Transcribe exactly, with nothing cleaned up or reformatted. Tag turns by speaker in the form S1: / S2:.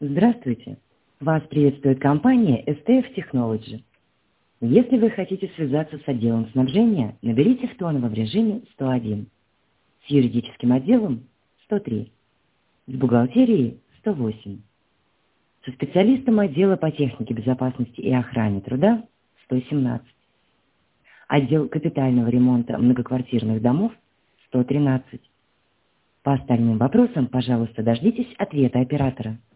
S1: Здравствуйте! Вас приветствует компания эс тэ эф Technology. Если вы хотите связаться с отделом снабжения, наберите в тоновом режиме сто один, с юридическим отделом сто три, с бухгалтерией сто восемь, со специалистом отдела по технике безопасности и охране труда сто семнадцать, отдел капитального ремонта многоквартирных домов сто тринадцать. По остальным вопросам, пожалуйста, дождитесь ответа оператора.